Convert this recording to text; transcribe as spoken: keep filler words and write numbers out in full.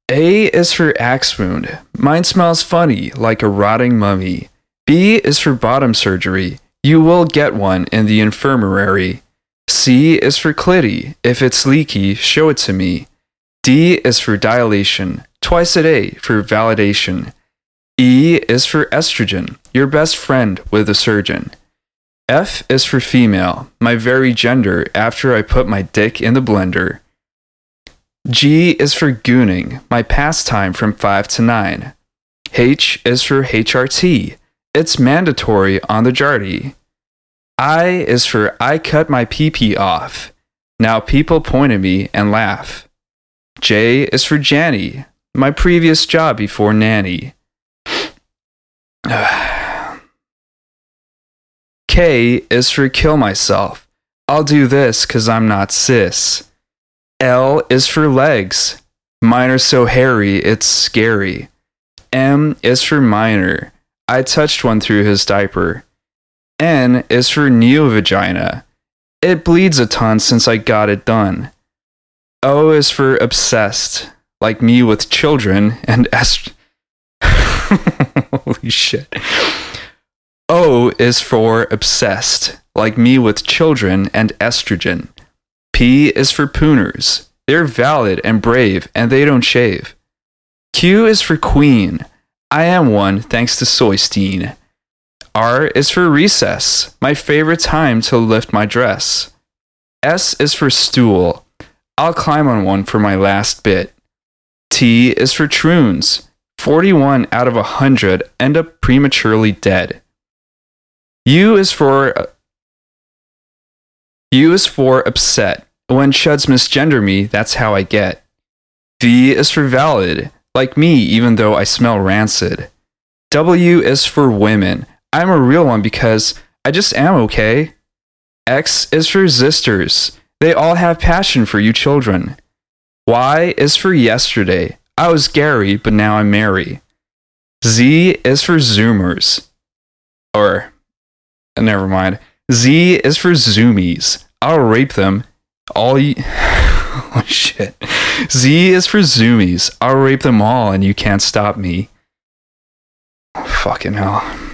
A is for axe wound. Mine smells funny, like a rotting mummy. B is for bottom surgery. You will get one in the infirmary. C is for clitty. If it's leaky, show it to me. D is for dilation. Twice a day for validation. E is for estrogen. Your best friend with a surgeon. F is for female. My very gender after I put my dick in the blender. G is for gooning. My pastime from five to nine. H is for H R T. It's mandatory on the jarty. I is for I cut my pee-pee off. Now people point at me and laugh. J is for Janny. My previous job before nanny. K is for kill myself. I'll do this cause I'm not cis. L is for legs. Mine are so hairy, it's scary. M is for minor. I touched one through his diaper. N is for neovagina. It bleeds a ton since I got it done. O is for obsessed, like me with children and est- Holy shit. O is for obsessed, like me with children and estrogen. P is for pooners. They're valid and brave, and they don't shave. Q is for queen. I am one thanks to Soystein. R is for recess. My favorite time to lift my dress. S is for stool. I'll climb on one for my last bit. T is for troons. forty-one out of one hundred end up prematurely dead. U is for... Uh, U is for upset. When chuds misgender me, that's how I get. V is for valid. Like me, even though I smell rancid. W is for women. I'm a real one because I just am okay. X is for sisters. They all have passion for you children. Y is for yesterday. I was Gary, but now I'm Mary. Z is for Zoomers. Or, never mind. Z is for Zoomies. I'll rape them. All you... Oh shit. Z is for Zoomies. I'll rape them all and you can't stop me. Fucking hell.